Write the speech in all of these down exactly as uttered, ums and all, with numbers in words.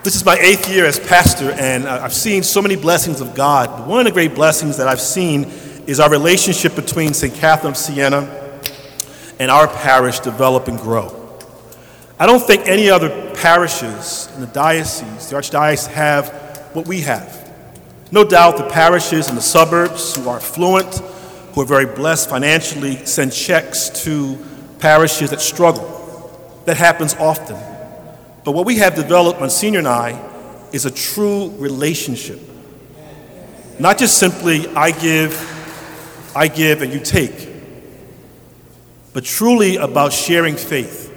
This is my eighth year as pastor, and I've seen so many blessings of God. One of the great blessings that I've seen is our relationship between Saint Catherine of Siena and our parish develop and grow. I don't think any other parishes in the diocese, the archdiocese, have what we have. No doubt the parishes in the suburbs who are affluent, who are very blessed financially, send checks to parishes that struggle. That happens often. But what we have developed, Monsignor and I, is a true relationship. Not just simply, I give, I give, and you take, but truly about sharing faith.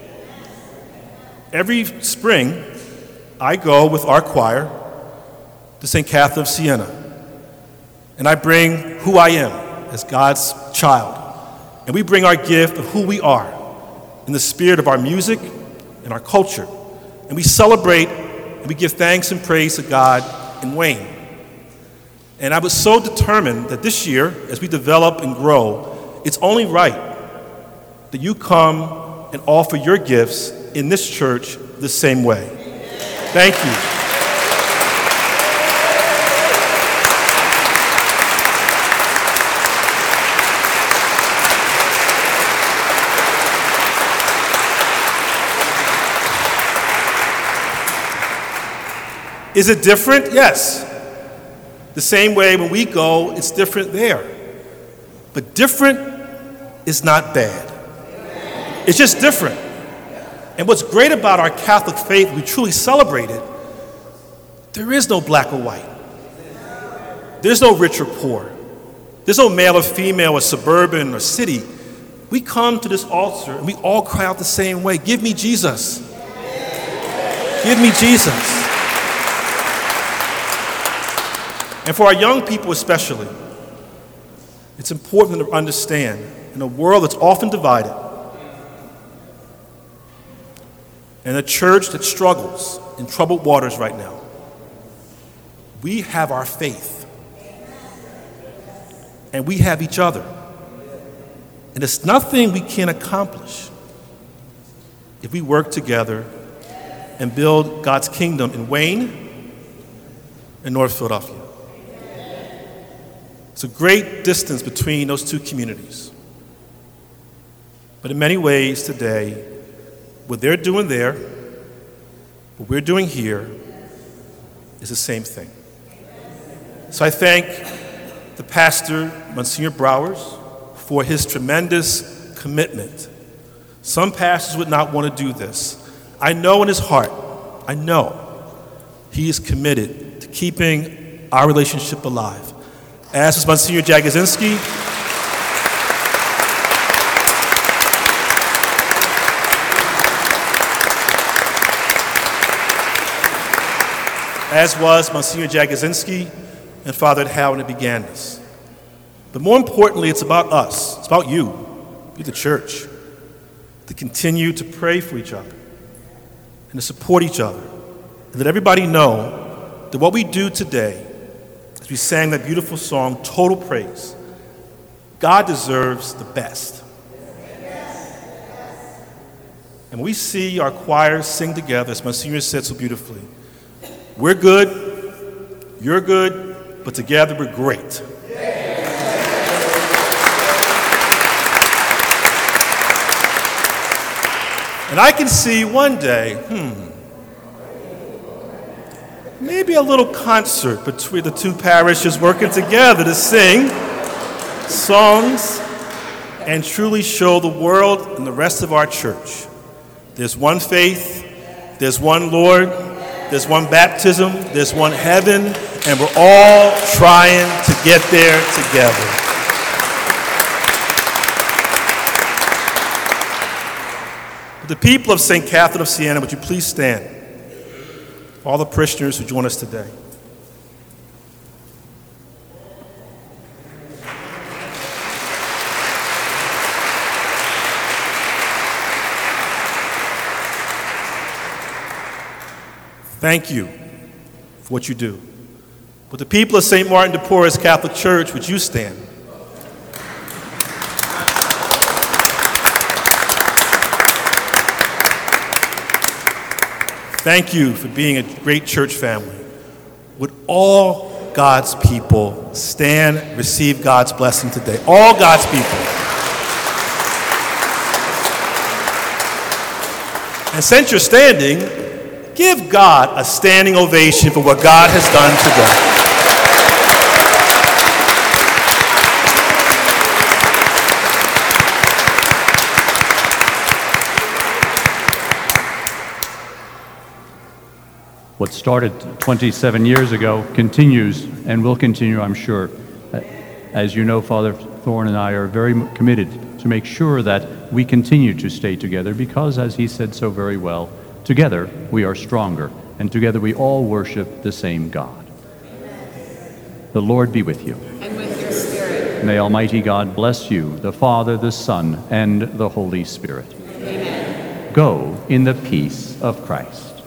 Every spring, I go with our choir to Saint Catherine of Siena, and I bring who I am as God's child, and we bring our gift of who we are in the spirit of our music and our culture. And we celebrate and we give thanks and praise to God in Wayne. And I was so determined that this year, as we develop and grow, it's only right that you come and offer your gifts in this church the same way. Thank you. Is it different? Yes. The same way when we go, it's different there. But different is not bad. It's just different. And what's great about our Catholic faith, we truly celebrate it, there is no black or white. There's no rich or poor. There's no male or female or suburban or city. We come to this altar and we all cry out the same way, give me Jesus. Give me Jesus. And for our young people especially, it's important to understand in a world that's often divided, and a church that struggles in troubled waters right now, we have our faith. And we have each other. And it's nothing we can't accomplish if we work together and build God's kingdom in Wayne and North Philadelphia. It's a great distance between those two communities. But in many ways today, what they're doing there, what we're doing here, is the same thing. So I thank the pastor, Monsignor Browers, for his tremendous commitment. Some pastors would not want to do this. I know in his heart, I know he is committed to keeping our relationship alive. As is Monsignor Jagosinski, as was Monsignor Jagosinski and Father Howe when it began this. But more importantly, it's about us. It's about you, you the church, to continue to pray for each other and to support each other. And let everybody know that what we do today, as we sang that beautiful song, Total Praise, God deserves the best. And when we see our choirs sing together, as Monsignor said so beautifully, we're good, you're good, but together we're great. And I can see one day, hmm, maybe a little concert between the two parishes working together to sing songs and truly show the world and the rest of our church. There's one faith, there's one Lord, there's one baptism, there's one heaven, and we're all trying to get there together. The people of Saint Catherine of Siena, would you please stand? All the parishioners who join us today. Thank you for what you do. But the people of Saint Martin de Porres Catholic Church, would you stand? Thank you for being a great church family. Would all God's people stand, receive God's blessing today? All God's people. And since you're standing, give God a standing ovation for what God has done today. What started twenty-seven years ago continues and will continue, I'm sure. As you know, Father Thorne and I are very committed to make sure that we continue to stay together because, as he said so very well, together we are stronger, and together we all worship the same God. The Lord be with you. And with your spirit. May Almighty God bless you, the Father, the Son, and the Holy Spirit. Amen. Go in the peace of Christ.